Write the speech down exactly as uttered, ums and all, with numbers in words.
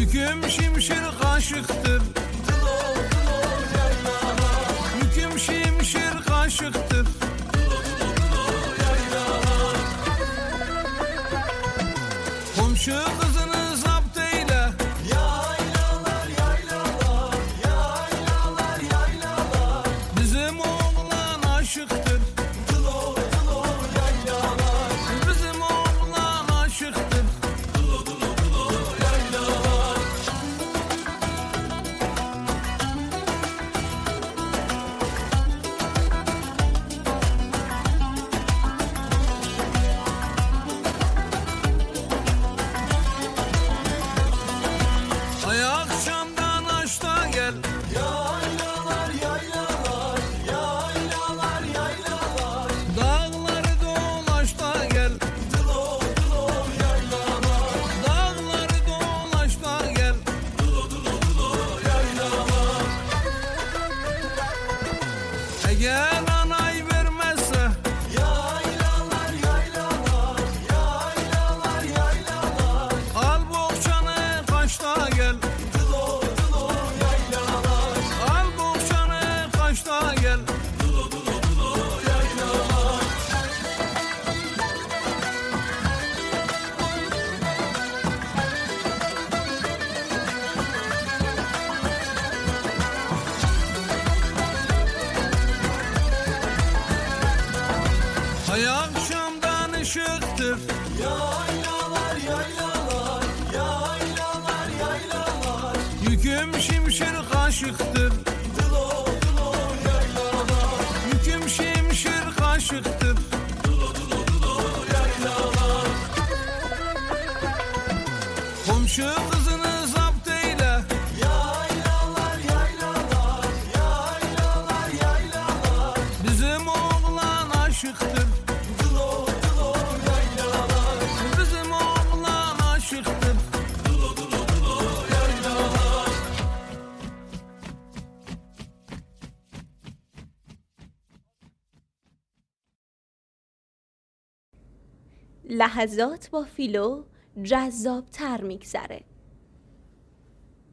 Yüküm şimşir kaşıktır. Yüküm şimşir kaşıktır. Komşu kızını zapt eyle. Yaylalar yaylalar, yaylalar yaylalar. Bizim oğlan aşıktır. Tılo tılo yaylalar. Bizim oğlan aşıktır. Tılo tılo tılo yaylalar. Ay akşamdan aşta gel. Yaylalar yaylalar, yaylalar yaylalar. Dağları dolaş da gel. Tılo tılo yaylalar. Dağları dolaş da gel. Tılo tılo tılo yaylalar. Eğer anay vermezse. Yaylalar yaylalar, yaylalar yaylalar. Al bohçanı kaçta gel. Tılo tılo yaylalar. Al bohçanı kaçta gel. Tılo tılo tılo yaylalar. Ay akşamdan ışıktır. Yaylalar yaylalar, yaylalar yaylalar. Yüküm şimşir kaşıktır. Tılo tılo yaylalar. Yüküm şimşir kaşıktır. Tılo tılo tılo yaylalar. Komşu kızını zapt eyle. Yaylalar yaylalar, yaylalar yaylalar. Bizim oğlan aşıktır. Tılo tılo yaylalar. Bizim oğlan aşıktır. Tılo tılo tılo yaylalar. لحظات با فیلو جذاب‌تر می‌گذره.